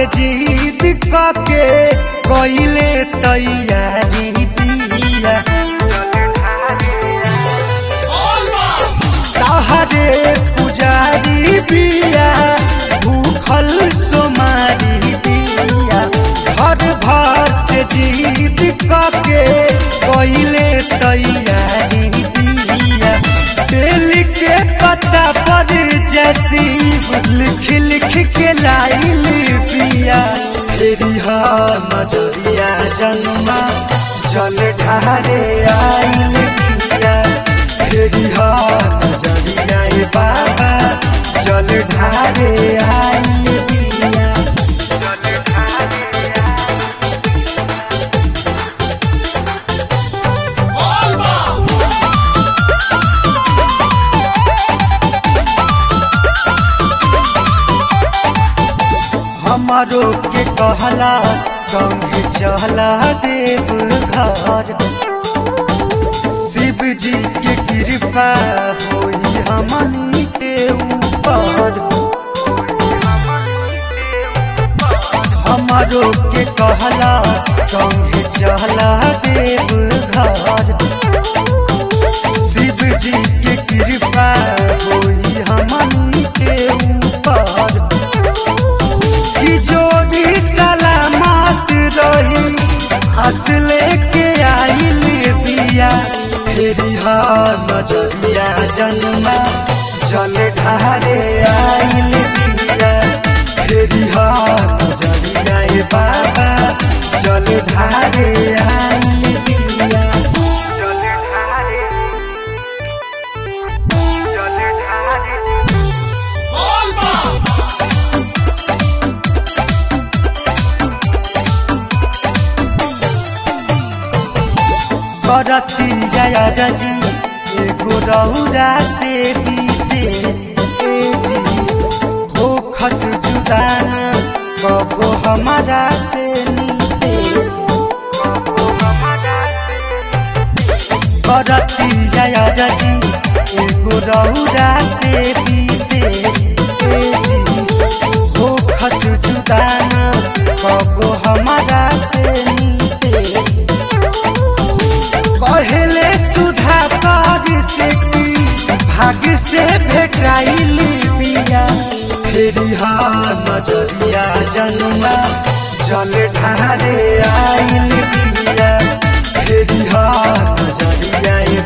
से जीत के कइले तैयारी बिया तहरे पुजारी बिया भूखल सोमारी बिया घर भर से जीत के कइले तैयारी बिया दिल के पता पर जैसी लिख लिख के लाइल पिया तेरी नजरिया जन्मा जल ढारे आइल पिया तेरी नजरिया बाबा जल ढारे आइल पिया हमारो के कहला संग चला देव घर शिव जी के कृपा होई हमनी के ऊपर हमारो के कहला संग चला देव घर शिव जी के कृपा होई हमनी के ऊपर जोड़ी सलामत रही असले के आइल बिया तेरी नजरिया जन्मा जल ढारे आइल बिया तेरी नजरिया बाबा जल ढारे आइल बिया करती जया जी एगो रौरा से विशेष जी हो खस जुदान कबो हमारा से नितेश करती जया जी एगो रौरा से विशेष जी हो खस जुदान कबो हमारा से नितेश पहले सुधा पाग से भाग्य से भेटाइल पिया फेरी नजरिया जन्मा जल ढारे आइल पिया फेरी नजरिया